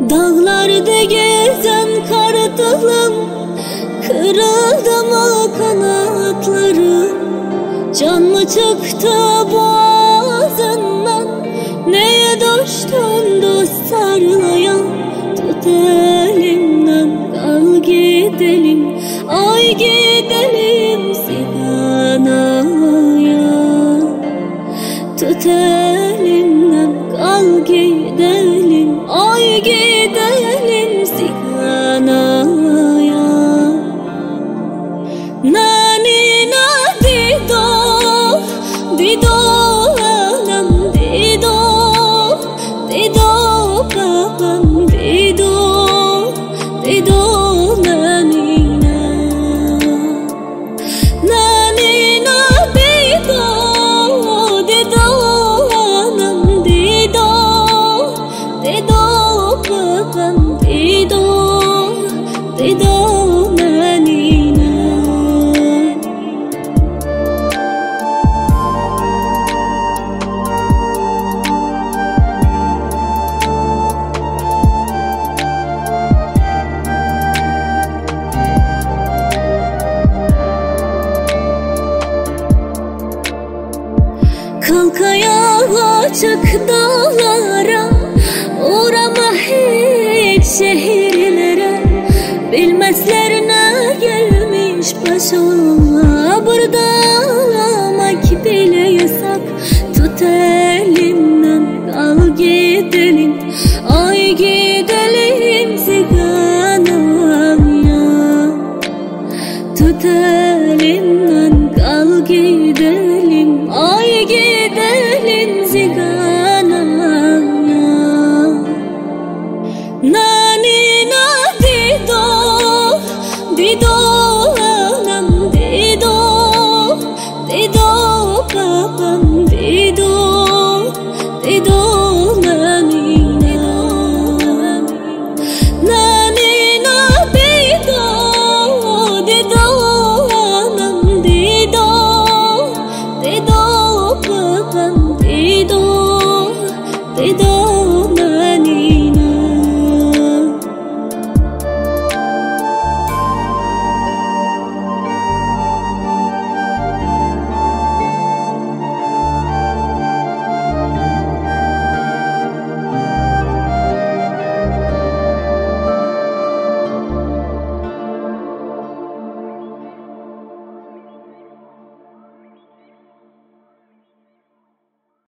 Dağlarda gezen kartalım, kırıldı mı kanatlarım? Can mı çıktı boğazından? Neye düştün dost sarlayan? Tut elimden kal gidelim, ay gidelim Sigana'ya. Tut elimden kal gidelim, ay gidelim Sigana'ya. Nani na dido, dido anam dido, dido babam dido, dido nani na. Nani na dido, dido anam dido, dido babam dido, dido nani na. Kalk ayağa çık dağlara, uğrama hiç şehirlere. Bilmezler ne gelmiş başına.